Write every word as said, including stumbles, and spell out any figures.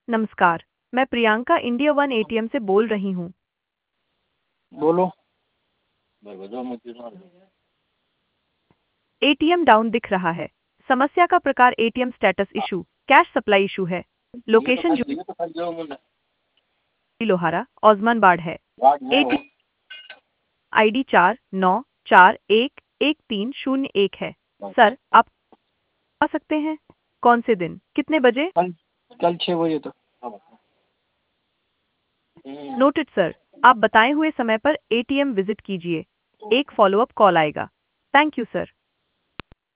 नमस्कार, मैं Priyanka India one ATM से बोल रही हूँ। बोलो। एटीएम डाउन दिख रहा है। समस्या का प्रकार ATM status issue, cash supply issue है। लोकेशन जूही लोहारा, ओस्मान बाड़ है। एटीएम आईडी चार नौ चार एक एक तीन शून्य एक है। सर, आप आ सकते हैं? कौन से दिन, कितने बजे? कल कल छः बजे तक। नोटेड सर, आप बताए हुए समय पर एटीएम विजिट कीजिए। एक फॉलोअप कॉल आएगा। Thank you sir.